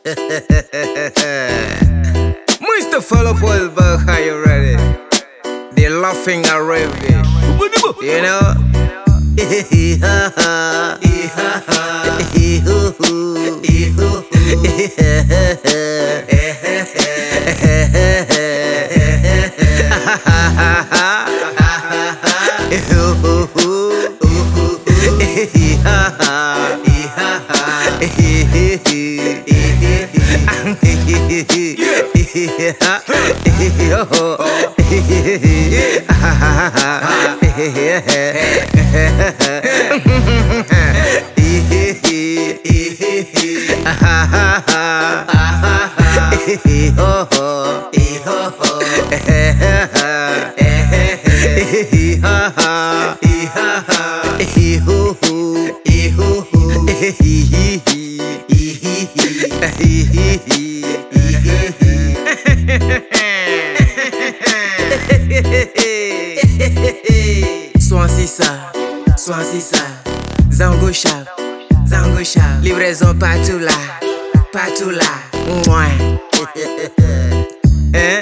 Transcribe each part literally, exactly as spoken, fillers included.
Mister Philip Wilberg, are you ready? They're laughing already. You know? Swansea ça, Swansea ça, Zango Chap, Zango Chap, livraison partout là, partout là, mouais. Hein?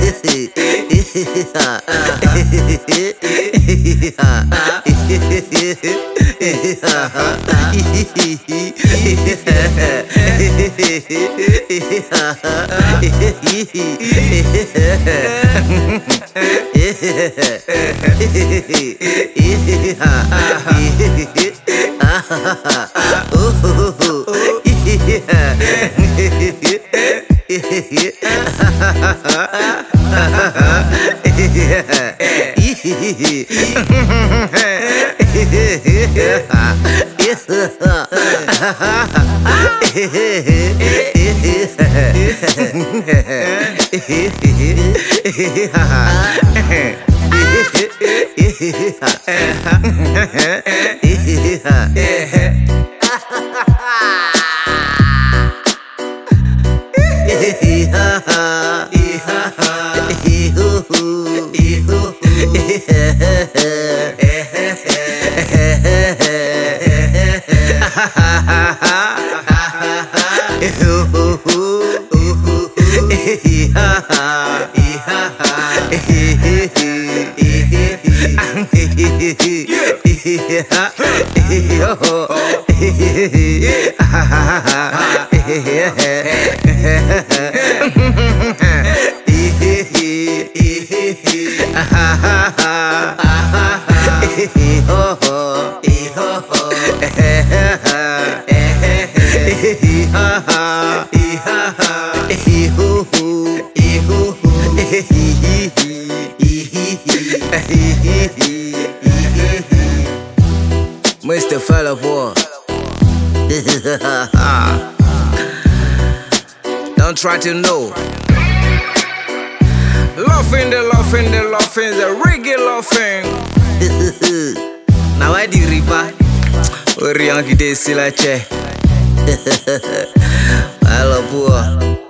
Mister Philip Wilberg. Don't try to know. Laughing, the laughing, the laughing, the reggae laughing. Now I do riba. Ori yang kita silache. Halo buah.